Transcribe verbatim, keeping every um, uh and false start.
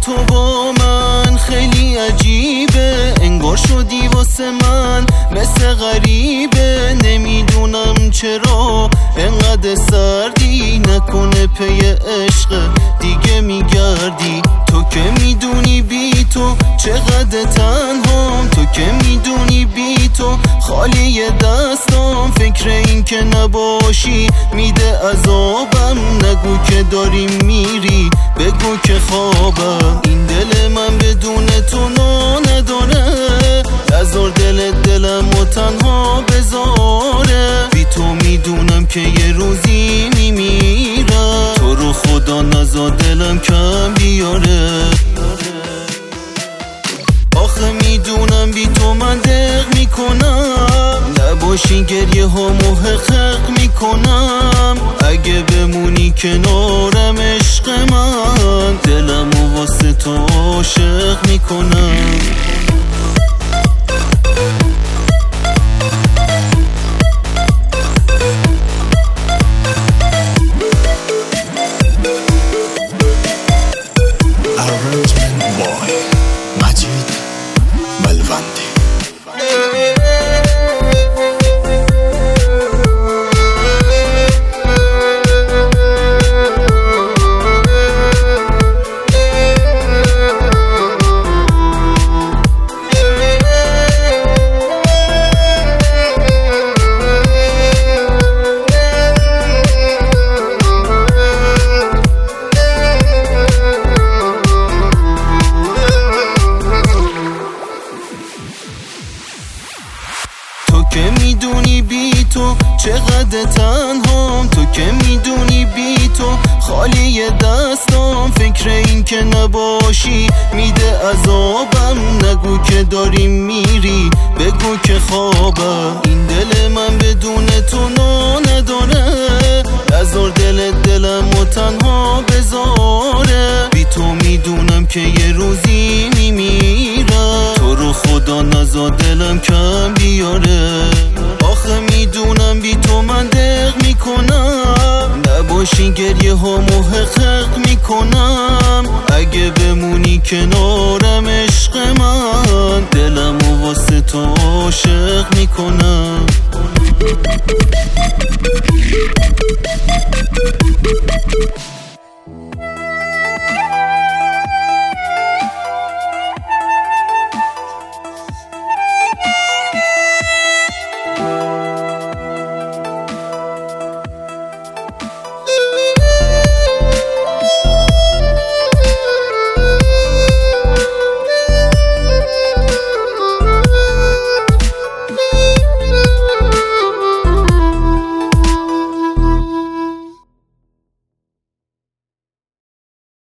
تو با من خیلی عجیبه، انگار شدی واسه من مثل غریبه. نمیدونم چرا انقدر سردی، نکنه پی عشق دیگه میگردی. تو که میدونی بی تو چقدر تنهام، تو که میدونی بی تو خالی دستام. فکر این که نباشی میده عذابم، نگو که داری میری بگو که خوابم. این دل من بدون تو نا نداره، نذار دل دلم و تنها بذاره. بی تو میدونم که یه روزی میمیرم، تو رو خدا نذار دلم کم بیاره. آخه میدونم بی تو من دق میکنم، نباشی گریه ها محقق میکنم. اگه بمونی کنارم عشق من، دلم و واسه تو عاشق میکنم. تو که میدونی بی تو چقدر تنهام، تو که میدونی بی تو خالی دستام. فکر این که نباشی میده عذابم، نگو که داری میری بگو که خوابم. این دل من بدون تو نا نداره، نذار دل دلم و تنها بذاره. بی تو میدونم که یه روزی میمیرم، تو رو خدا نذار دلم کم بیاره. آخه میدونم بی تو من دق میکنم، نباشی گریه ها محقق میکنم. اگه بمونی کنارم عشق من، دلم و واسه تو عاشق میکنم.